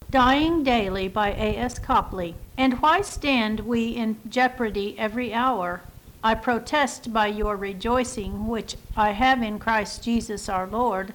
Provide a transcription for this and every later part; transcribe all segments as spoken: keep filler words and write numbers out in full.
Dying Daily by A S Copley. And why stand we in jeopardy every hour? I protest by your rejoicing, which I have in Christ Jesus our Lord,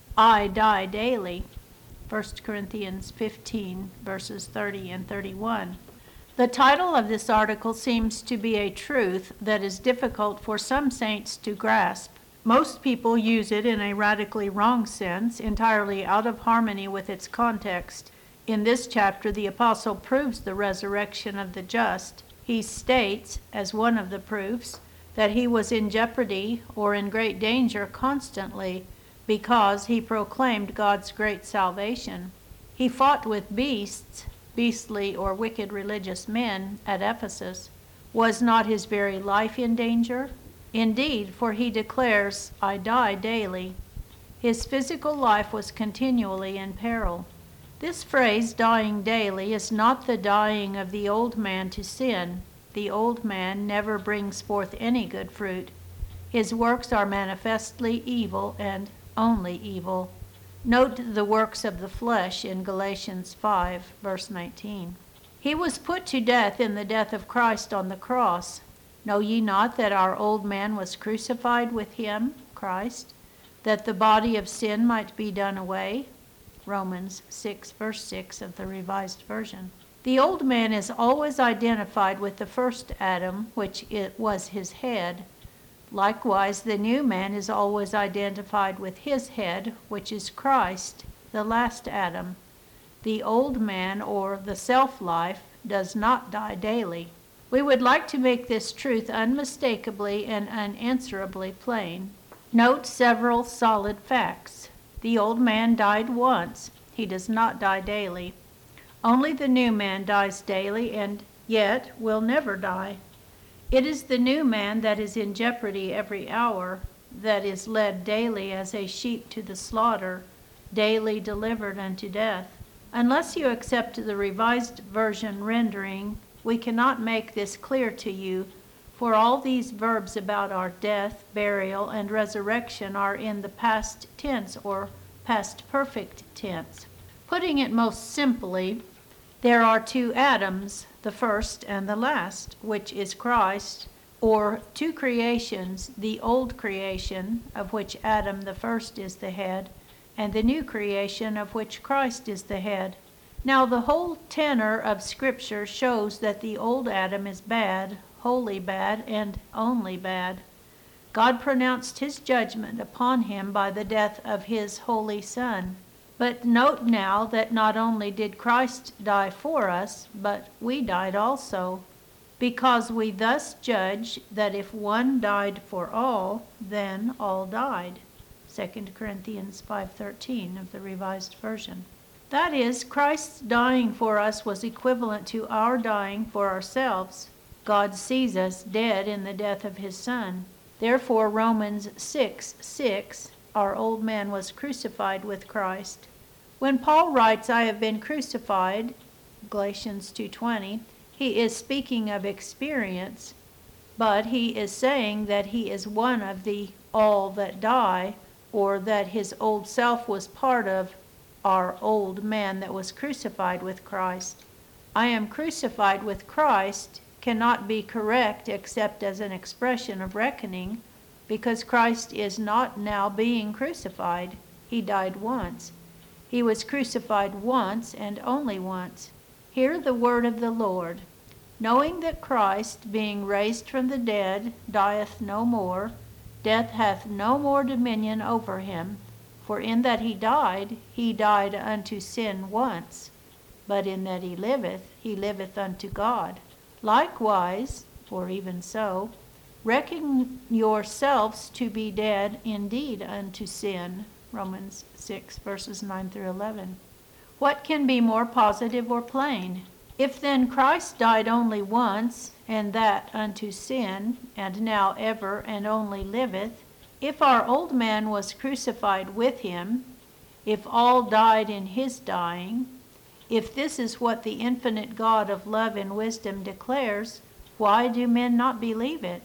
I die daily. First Corinthians fifteen, verses thirty and thirty-one. The title of this article seems to be a truth that is difficult for some saints to grasp. Most people use it in a radically wrong sense, entirely out of harmony with its context. In this chapter, the apostle proves the resurrection of the just. He states, as one of the proofs, that he was in jeopardy or in great danger constantly because he proclaimed God's great salvation. He fought with beasts, beastly or wicked religious men at Ephesus. Was not his very life in danger? Indeed, for he declares, I die daily. His physical life was continually in peril. This phrase, dying daily, is not the dying of the old man to sin. The old man never brings forth any good fruit. His works are manifestly evil and only evil. Note the works of the flesh in Galatians five, verse nineteen. He was put to death in the death of Christ on the cross. Know ye not that our old man was crucified with him, Christ, that the body of sin might be done away? Romans six, verse six of the Revised Version. The old man is always identified with the first Adam, which it was his head. Likewise, the new man is always identified with his head, which is Christ, the last Adam. The old man, or the self-life, does not die daily. We would like to make this truth unmistakably and unanswerably plain. Note several solid facts. The old man died once. He does not die daily. Only the new man dies daily and yet will never die. It is the new man that is in jeopardy every hour, that is led daily as a sheep to the slaughter, daily delivered unto death. Unless you accept the Revised Version rendering, we cannot make this clear to you, for all these verbs about our death, burial, and resurrection are in the past tense or past perfect tense. Putting it most simply, there are two Adams, the first and the last, which is Christ, or two creations, the old creation, of which Adam the first is the head, and the new creation, of which Christ is the head. Now the whole tenor of Scripture shows that the old Adam is bad, wholly bad, and only bad. God pronounced his judgment upon him by the death of his holy Son. But note now that not only did Christ die for us, but we died also, because we thus judge that if one died for all, then all died. Second Corinthians five thirteen of the Revised Version. That is, Christ's dying for us was equivalent to our dying for ourselves. God sees us dead in the death of his Son. Therefore, Romans six six, our old man was crucified with Christ. When Paul writes, I have been crucified, Galatians two twenty, he is speaking of experience, but he is saying that he is one of the all that die, or that his old self was part of our old man that was crucified with Christ. I am crucified with Christ cannot be correct except as an expression of reckoning, because Christ is not now being crucified. He died once. He was crucified once and only once. Hear the word of the Lord. Knowing that Christ, being raised from the dead, dieth no more, death hath no more dominion over him. For in that he died, he died unto sin once, but in that he liveth, he liveth unto God. Likewise, for even so, reckon yourselves to be dead indeed unto sin. Romans six, verses nine through eleven. What can be more positive or plain? If then Christ died only once, and that unto sin, and now ever and only liveth, if our old man was crucified with him, if all died in his dying, if this is what the infinite God of love and wisdom declares, why do men not believe it?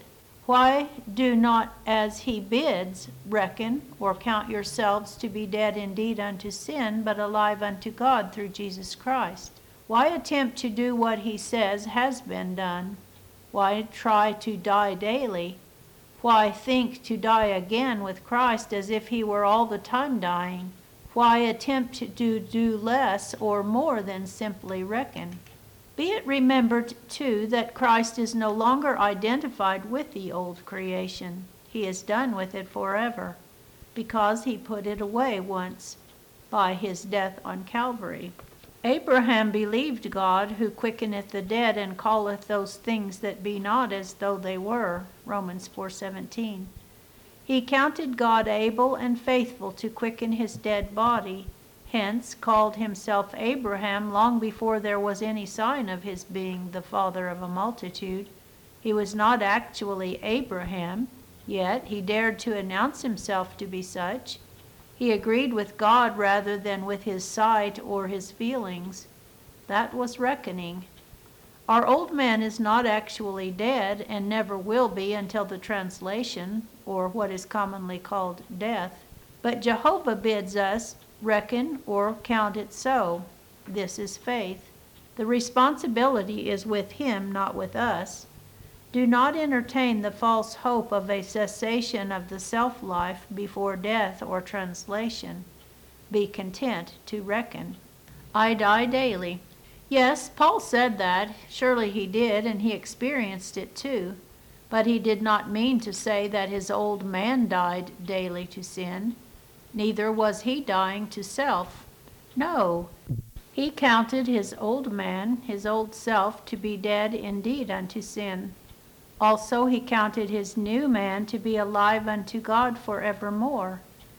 Why do not, as he bids, reckon or count yourselves to be dead indeed unto sin, but alive unto God through Jesus Christ? Why attempt to do what he says has been done? Why try to die daily? Why think to die again with Christ as if he were all the time dying? Why attempt to do less or more than simply reckon? Be it remembered, too, that Christ is no longer identified with the old creation. He is done with it forever, because he put it away once by his death on Calvary. Abraham believed God, who quickeneth the dead and calleth those things that be not as though they were. Romans four seventeen. He counted God able and faithful to quicken his dead body, hence called himself Abraham long before there was any sign of his being the father of a multitude. He was not actually Abraham, yet he dared to announce himself to be such. He agreed with God rather than with his sight or his feelings. That was reckoning. Our old man is not actually dead and never will be until the translation, or what is commonly called death. But Jehovah bids us reckon or count it so. This is faith. The responsibility is with him, not with us. Do not entertain the false hope of a cessation of the self-life before death or translation. Be content to reckon. I die daily. Yes, Paul said that. Surely he did, and he experienced it too. But he did not mean to say that his old man died daily to sin. Neither was he dying to self. No, he counted his old man, his old self, to be dead indeed unto sin. Also he counted his new man to be alive unto God forevermore.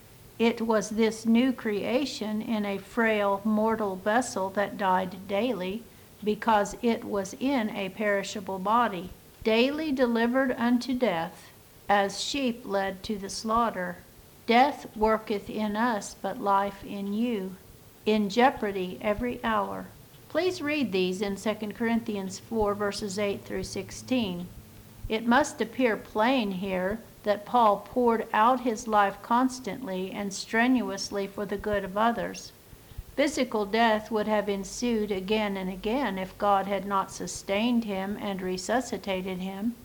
It was this new creation in a frail mortal vessel that died daily, because it was in a perishable body, daily delivered unto death, as sheep led to the slaughter. Death worketh in us, but life in you, in jeopardy every hour. Please read these in Second Corinthians four, verses eight through sixteen. It must appear plain here that Paul poured out his life constantly and strenuously for the good of others. Physical death would have ensued again and again if God had not sustained him and resuscitated him.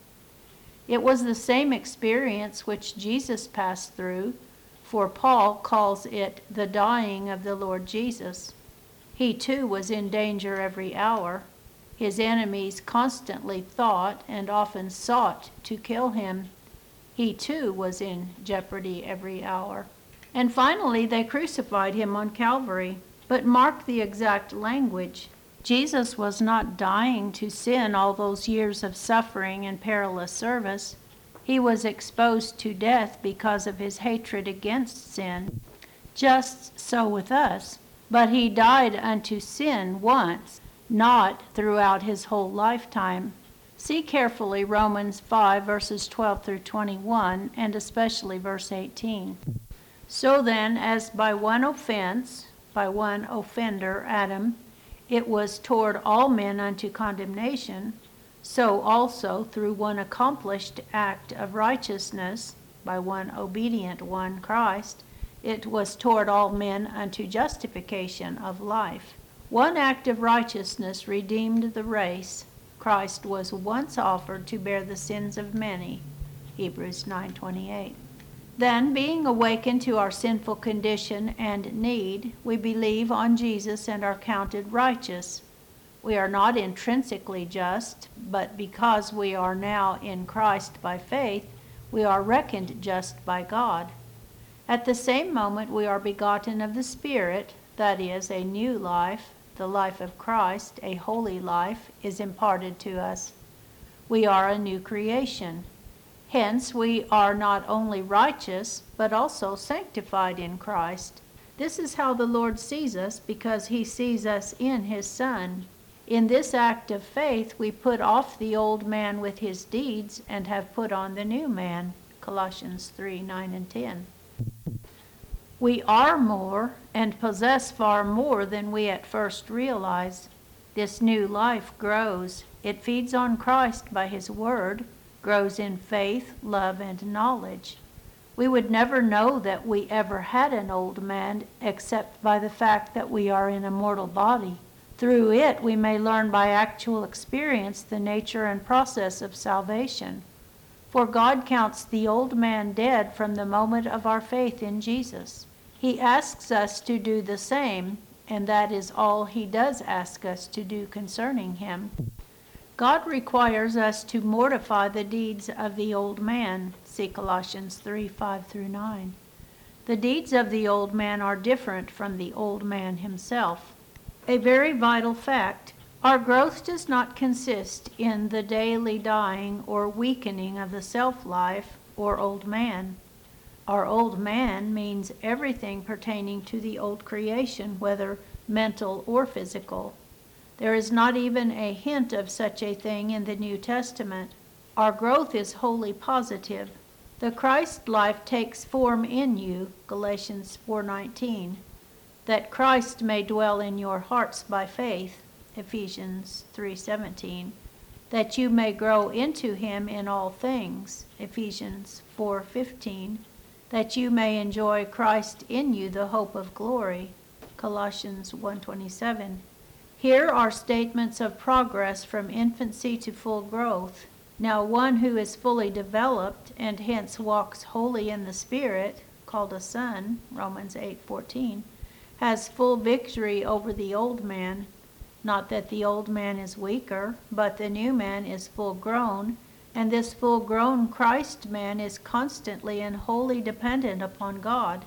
It was the same experience which Jesus passed through, for Paul calls it the dying of the Lord Jesus. He too was in danger every hour. His enemies constantly thought and often sought to kill him. He too was in jeopardy every hour. And finally, they crucified him on Calvary. But mark the exact language. Jesus was not dying to sin all those years of suffering and perilous service. He was exposed to death because of his hatred against sin. Just so with us. But he died unto sin once, not throughout his whole lifetime. See carefully Romans five, verses twelve through twenty-one, and especially verse eighteen. So then, as by one offense, by one offender, Adam, it was toward all men unto condemnation, so also through one accomplished act of righteousness, by one obedient one, Christ, it was toward all men unto justification of life. One act of righteousness redeemed the race. Christ was once offered to bear the sins of many. Hebrews nine twenty-eight. Then, being awakened to our sinful condition and need, we believe on Jesus and are counted righteous. We are not intrinsically just, but because we are now in Christ by faith, we are reckoned just by God. At the same moment we are begotten of the Spirit, that is, a new life. The life of Christ, a holy life, is imparted to us. We are a new creation. Hence, we are not only righteous, but also sanctified in Christ. This is how the Lord sees us, because he sees us in his Son. In this act of faith, we put off the old man with his deeds and have put on the new man. Colossians three, nine and ten. We are more and possess far more than we at first realize. This new life grows. It feeds on Christ by his word, grows in faith, love, and knowledge. We would never know that we ever had an old man except by the fact that we are in a mortal body. Through it, we may learn by actual experience the nature and process of salvation. For God counts the old man dead from the moment of our faith in Jesus. He asks us to do the same, and that is all he does ask us to do concerning him. God requires us to mortify the deeds of the old man. See Colossians three, five through nine. The deeds of the old man are different from the old man himself. A very vital fact. Our growth does not consist in the daily dying or weakening of the self-life or old man. Our old man means everything pertaining to the old creation, whether mental or physical. There is not even a hint of such a thing in the New Testament. Our growth is wholly positive. The Christ life takes form in you, Galatians four nineteen, that Christ may dwell in your hearts by faith, Ephesians three seventeen, that you may grow into him in all things, Ephesians four fifteen, that you may enjoy Christ in you, the hope of glory, Colossians one twenty-seven. Here are statements of progress from infancy to full growth. Now one who is fully developed and hence walks wholly in the Spirit, called a son, Romans eight fourteen, has full victory over the old man. Not that the old man is weaker, but the new man is full grown, and this full grown Christ man is constantly and wholly dependent upon God.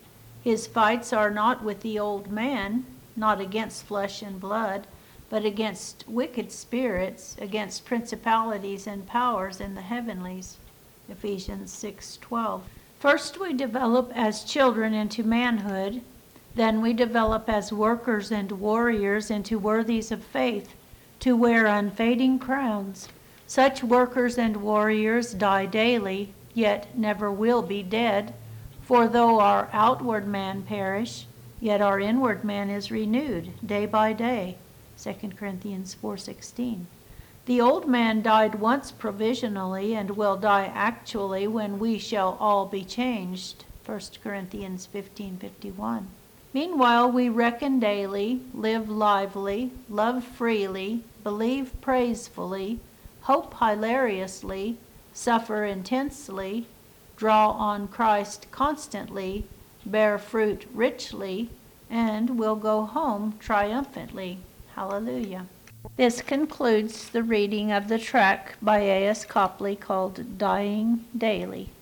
His fights are not with the old man, not against flesh and blood, but against wicked spirits, against principalities and powers in the heavenlies, Ephesians six twelve. First we develop as children into manhood, then we develop as workers and warriors into worthies of faith, to wear unfading crowns. Such workers and warriors die daily, yet never will be dead. For though our outward man perish, yet our inward man is renewed day by day, Second Corinthians four sixteen. The old man died once provisionally and will die actually when we shall all be changed, First Corinthians fifteen fifty-one. Meanwhile, we reckon daily, live lively, love freely, believe praisefully, hope hilariously, suffer intensely, draw on Christ constantly, bear fruit richly, and will go home triumphantly. Hallelujah. This concludes the reading of the tract by A S Copley called Dying Daily.